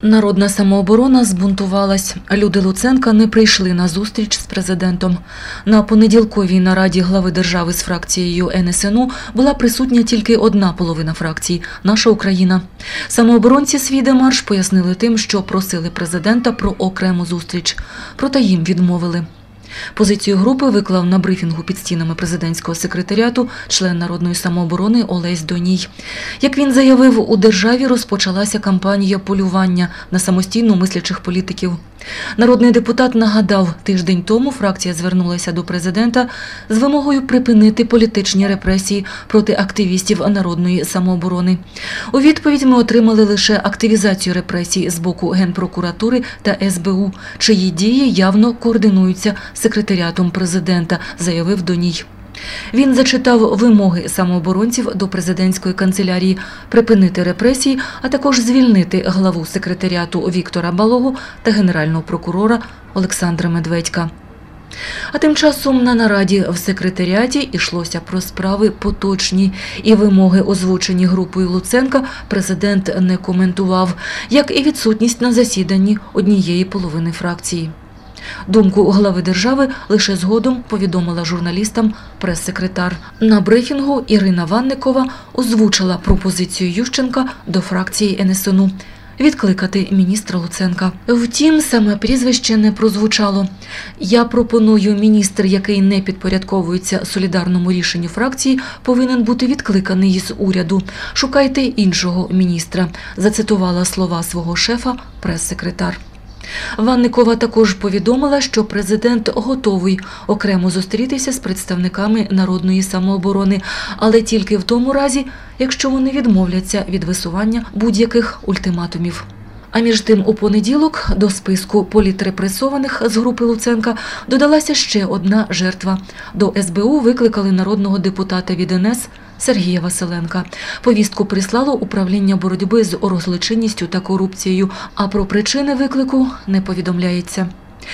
Народна самооборона збунтувалась. Люди Луценка не прийшли на зустріч з президентом. На понеділковій нараді глави держави з фракцією НСНУ була присутня тільки одна половина фракції – «Наша Україна». Самооборонці свій демарш пояснили тим, що просили президента про окрему зустріч. Проте їм відмовили. Позицію групи виклав на брифінгу під стінами президентського секретаріату член Народної самооборони Олесь Доній. Як він заявив, у державі розпочалася кампанія полювання на самостійно мислячих політиків. Народний депутат нагадав, тиждень тому фракція звернулася до президента з вимогою припинити політичні репресії проти активістів Народної самооборони. У відповідь ми отримали лише активізацію репресій з боку Генпрокуратури та СБУ, чиї дії явно координуються секретаріатом президента, заявив Доній. Він зачитав вимоги самооборонців до президентської канцелярії припинити репресії, а також звільнити главу секретаріату Віктора Балогу та генерального прокурора Олександра Медведька. А тим часом на нараді в секретаріаті йшлося про справи поточні, і вимоги, озвучені групою Луценка, президент не коментував, як і відсутність на засіданні однієї половини фракції. Думку глави держави лише згодом повідомила журналістам прес-секретар. На брифінгу Ірина Ванникова озвучила пропозицію Ющенка до фракції НСНУ – відкликати міністра Луценка. Втім, саме прізвище не прозвучало. «Я пропоную, міністр, який не підпорядковується солідарному рішенню фракції, повинен бути відкликаний із уряду. Шукайте іншого міністра», – зацитувала слова свого шефа прес-секретар. Ванникова також повідомила, що президент готовий окремо зустрітися з представниками Народної самооборони, але тільки в тому разі, якщо вони відмовляться від висування будь-яких ультиматумів. А між тим, у понеділок до списку політрепресованих з групи Луценка додалася ще одна жертва. До СБУ викликали народного депутата від НС Сергія Василенка. Повістку прислало управління боротьби з оргзлочинністю та корупцією, а про причини виклику не повідомляється.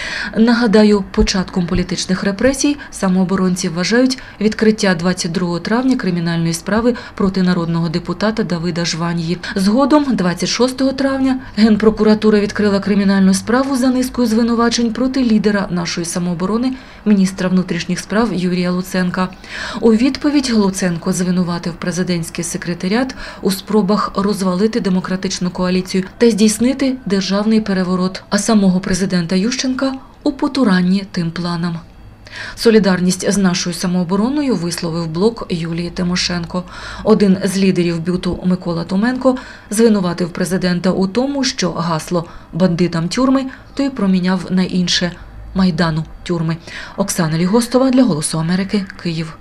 Нагадаю, початком політичних репресій самооборонці вважають відкриття 22 травня кримінальної справи проти народного депутата Давида Жванії. Згодом, 26 травня, Генпрокуратура відкрила кримінальну справу за низкою звинувачень проти лідера нашої самооборони, міністра внутрішніх справ Юрія Луценка. У відповідь Луценко звинуватив президентський секретаріат у спробах розвалити демократичну коаліцію та здійснити державний переворот, а самого президента Ющенка у потуранні тим планам. Солідарність з нашою самообороною висловив блок Юлії Тимошенко. Один з лідерів БЮТу Микола Томенко звинуватив президента у тому, що гасло «бандитам тюрми» той проміняв на інше – «Майдану тюрми». Оксана Лігостова для «Голосу Америки», Київ.